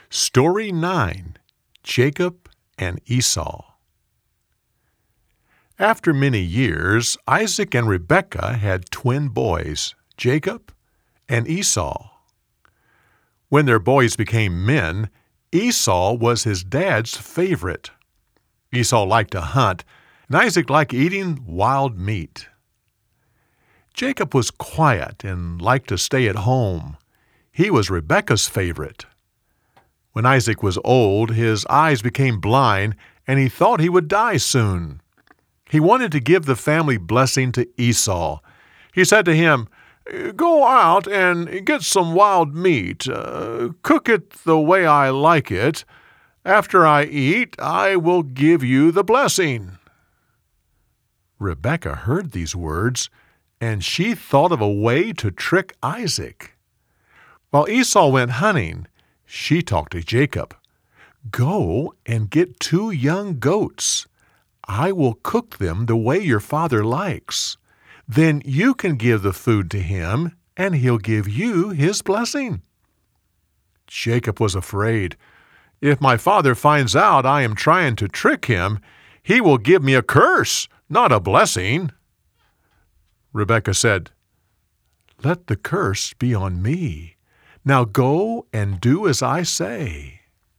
Story 9. Jacob and Esau. After many years, Isaac and Rebekah had twin boys, Jacob and Esau. When their boys became men, Esau was his dad's favorite. Esau liked to hunt, and Isaac liked eating wild meat. Jacob was quiet and liked to stay at home. He was Rebekah's favorite. When Isaac was old, his eyes became blind, and he thought he would die soon. He wanted to give the family blessing to Esau. He said to him, "Go out and get some wild meat. Cook it the way I like it. After I eat, I will give you the blessing." Rebekah heard these words, and she thought of a way to trick Isaac. While Esau went hunting, she talked to Jacob. "Go and get 2 young goats. I will cook them the way your father likes. Then you can give the food to him, and he'll give you his blessing." Jacob was afraid. "If my father finds out I am trying to trick him, he will give me a curse, not a blessing." Rebekah said, "Let the curse be on me. Now go and do as I say."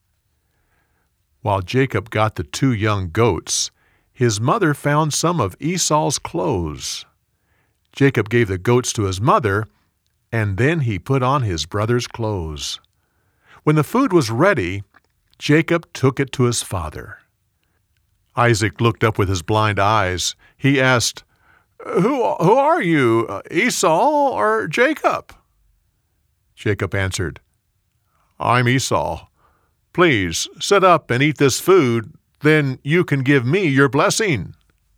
While Jacob got the 2 young goats, his mother found some of Esau's clothes. Jacob gave the goats to his mother, and then he put on his brother's clothes. When the food was ready, Jacob took it to his father. Isaac looked up with his blind eyes. He asked, Who are you, Esau or Jacob?" Jacob answered, "I'm Esau. Please sit up and eat this food, then you can give me your blessing."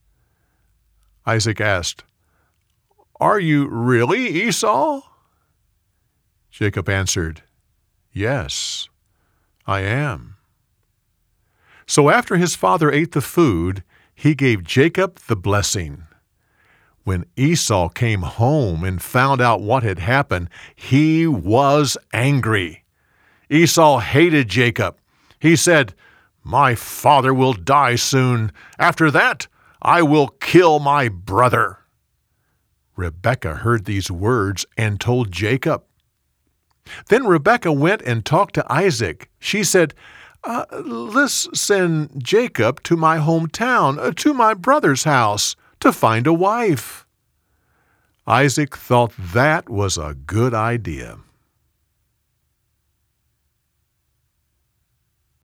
Isaac asked, "Are you really Esau?" Jacob answered, "Yes, I am." So after his father ate the food, he gave Jacob the blessing. When Esau came home and found out what had happened, he was angry. Esau hated Jacob. He said, "My father will die soon. After that, I will kill my brother." Rebekah heard these words and told Jacob. Then Rebekah went and talked to Isaac. She said, "Let's send Jacob to my hometown, to my brother's house, to find a wife." Isaac thought that was a good idea.